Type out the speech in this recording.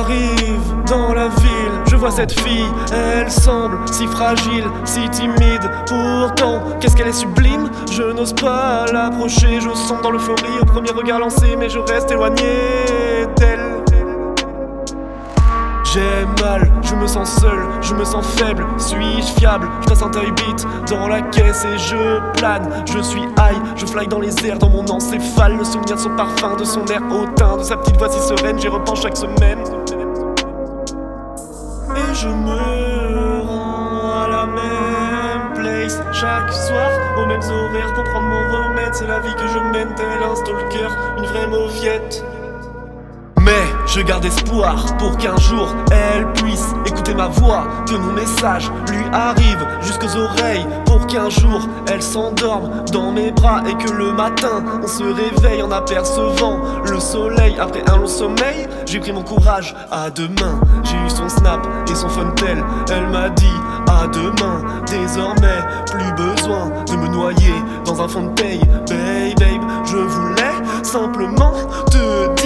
J'arrive dans la ville, je vois cette fille, elle semble si fragile, si timide. Pourtant, qu'est-ce qu'elle est sublime, je n'ose pas l'approcher. Je sens dans l'euphorie au premier regard lancé, mais je reste éloigné d'elle. J'ai mal, je me sens seul, je me sens faible. Suis-je fiable? Je passe un taille beat dans la caisse et je plane. Je suis high, je fly dans les airs, dans mon encéphale. Le souvenir de son parfum, de son air hautain, de sa petite voix si sereine, j'y repense chaque semaine. Et je me rends à la même place chaque soir, aux mêmes horaires pour prendre mon remède. C'est la vie que je mène, tel un stalker, une vraie mauviette. Mais je garde espoir pour qu'un jour elle puisse écouter ma voix, que mon message lui arrive jusqu'aux oreilles, pour qu'un jour elle s'endorme dans mes bras et que le matin on se réveille en apercevant le soleil. Après un long sommeil, j'ai pris mon courage à deux mains. J'ai eu son snap et son funtel, elle m'a dit à demain. Désormais plus besoin de me noyer dans un fond de paye. Babe, je voulais simplement te